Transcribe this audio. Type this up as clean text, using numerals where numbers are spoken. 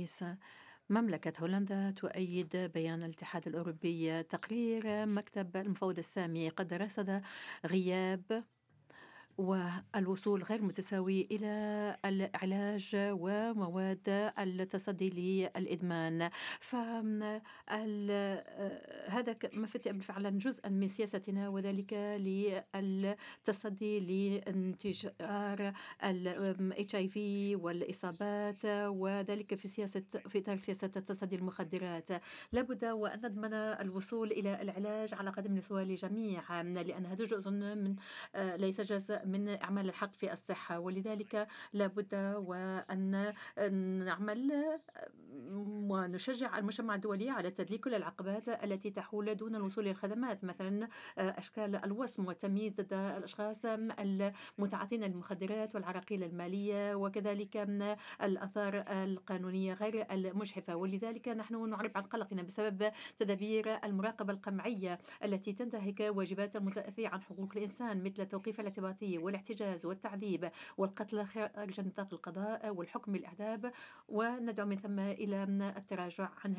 رئيس مملكة هولندا تؤيد بيان الاتحاد الأوروبي. تقرير مكتب المفوض السامي قد رصد غياب والوصول غير متساوي إلى العلاج ومواد التصدي للإدمان. هذا ما فتئ فعلا جزءا من سياستنا، وذلك للتصدي لانتشار ال HIV والإصابات، وذلك في إطار سياسة التصدي المخدرات. لابد وأن نضمن الوصول إلى العلاج على قدم المساواة للجميع، لأن هذا جزء من ليس جزء من أعمال الحق في الصحة، ولذلك لابد وأن نعمل ونشجع المجتمع الدولي على تذليل كل العقبات التي تحول دون الوصول للخدمات، مثلا أشكال الوصم والتمييز ضد الأشخاص المتعاطين للمخدرات والعراقيل المالية، وكذلك الآثار القانونية غير المجحفة. ولذلك نحن نعرب عن قلقنا بسبب تدابير المراقبة القمعية التي تنتهك واجبات المدافع عن حقوق الإنسان، مثل التوقيف الاعتباطي والاحتجاز والتعذيب والقتل خارج نطاق القضاء والحكم بالإعدام، وندعو من ثم إلى التراجع عن